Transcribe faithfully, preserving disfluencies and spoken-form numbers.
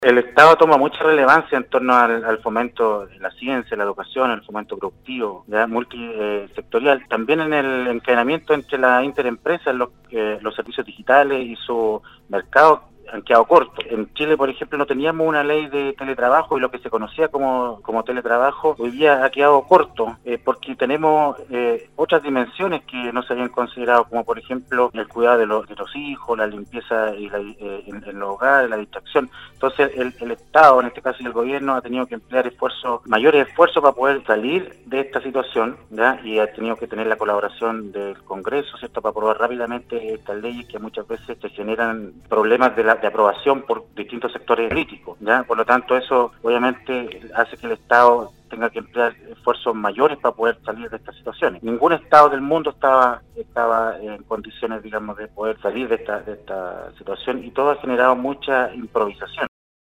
El Estado toma mucha relevancia en torno al, al fomento de la ciencia, la educación, el fomento productivo, ya multisectorial. También en el encadenamiento entre la interempresa, los, eh, los servicios digitales y su mercado han quedado cortos. En Chile, por ejemplo, no teníamos una ley de teletrabajo y lo que se conocía como, como teletrabajo hoy día ha quedado corto eh, porque tenemos eh, otras dimensiones que no se habían considerado, como por ejemplo el cuidado de los, de los hijos, la limpieza y la, eh, en, en los hogares, la distracción. Entonces el, el Estado, en este caso el gobierno, ha tenido que emplear esfuerzos, mayores esfuerzos para poder salir de esta situación, ¿ya? Y ha tenido que tener la colaboración del Congreso, ¿cierto?, para aprobar rápidamente estas leyes que muchas veces se generan problemas de, la, de aprobación por distintos sectores críticos, ¿ya? Por lo tanto, eso obviamente hace que el Estado tenga que emplear esfuerzos mayores para poder salir de estas situaciones. Ningún Estado del mundo estaba estaba en condiciones, digamos, de poder salir de esta de esta situación, y todo ha generado mucha improvisación.